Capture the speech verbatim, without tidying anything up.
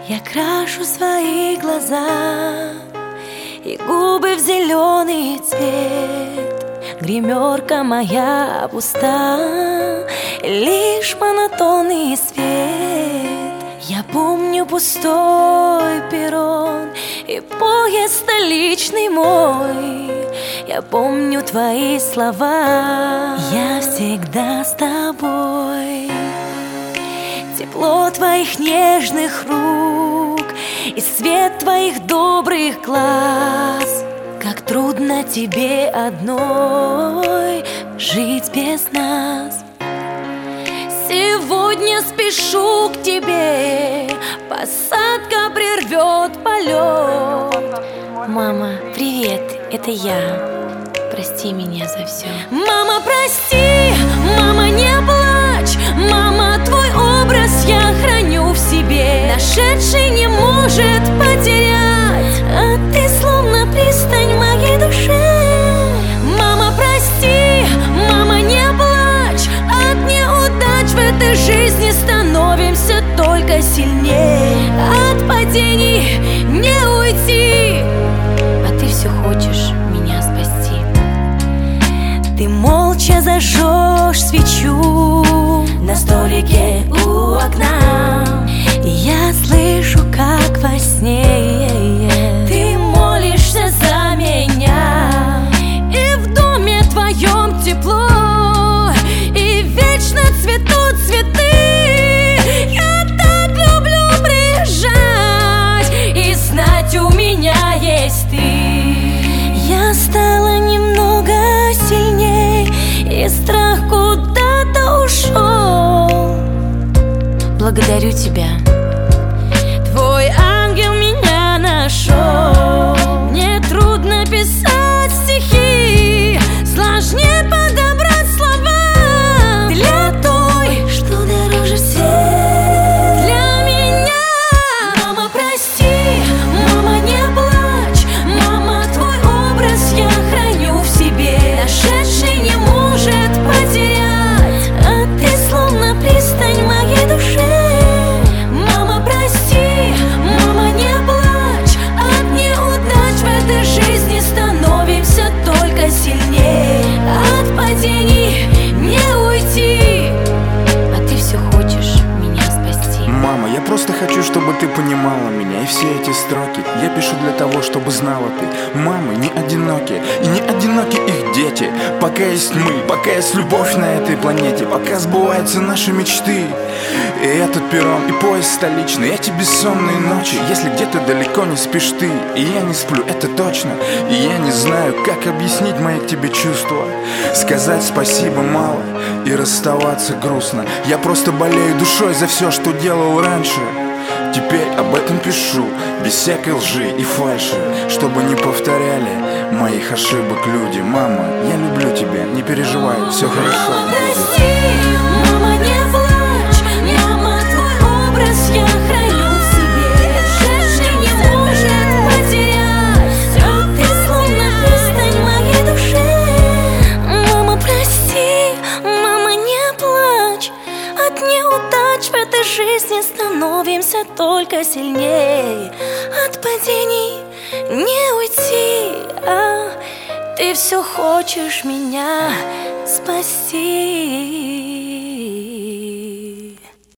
Я крашу свои глаза и губы в зеленый цвет. Гримерка моя пуста, лишь монотонный свет. Я помню пустой перрон и поезд столичный мой. Я помню твои слова, я всегда с тобой. Тепло твоих нежных рук и свет твоих добрых глаз. Как трудно тебе одной жить без нас. Сегодня спешу к тебе, посадка прервет полет. Мама, привет, это я. Прости меня за все. Мама, прости, мама, не плачь. Мама, твой образ я храню в себе. Нашедший не может потерять, а ты словно пристань моей душе. Мама, прости, мама, не плачь. От неудач в этой жизни становимся только сильнее. От падений не уйти, а ты все хочешь меня спасти. Ты молча зажжешь свечу на столике у окна, и я слышу, как во сне ты молишься за меня. И в доме твоем тепло, и вечно цветут цветы. Я так люблю приезжать и знать, у меня есть ты. Я стала немного сильней, и страх куда-то ушел. Благодарю тебя, твой ангел меня нашел. Мне трудно писать стихи, сложнее подобрать слова для той, что дороже всех для меня. Мама, прости, мама, не плачь. Мама, твой образ я храню в себе. Нашедший не может потерять, а ты словно пристань моей душе. Мама, прости, мама, не плачь. От неудач в этой жизни становимся только сильнее. От падений не уйти, а ты все хочешь меня спасти. Мама, я просто хочу, чтобы ты понимала меня. И все эти строки я пишу для того, чтобы знала ты. Мамы не одиноки, и не одиноки их дети. Пока есть мы, пока есть любовь на этой планете, пока сбываются наши мечты. И этот перрон, и поезд столичный, эти бессонные ночи. Если где-то далеко не спишь ты, и я не сплю, это точно. И я не знаю, как объяснить мои к тебе чувства. Сказать спасибо мало, и расставаться грустно. Я просто болею душой за все, что делал раньше. Теперь об этом пишу, без всякой лжи и фальши, чтобы не повторяли моих ошибок люди. Мама, я люблю тебя, не переживай, все хорошо будет. Мама, не плачь. Мама, твой образ я храню в себе. Нашедший не может потерять, а ты словно пристань моей душе. Мама, прости, мама, не плачь. От неудач в этой жизни становимся только сильнее. От падений не уйти, а ты все хочешь меня спасти.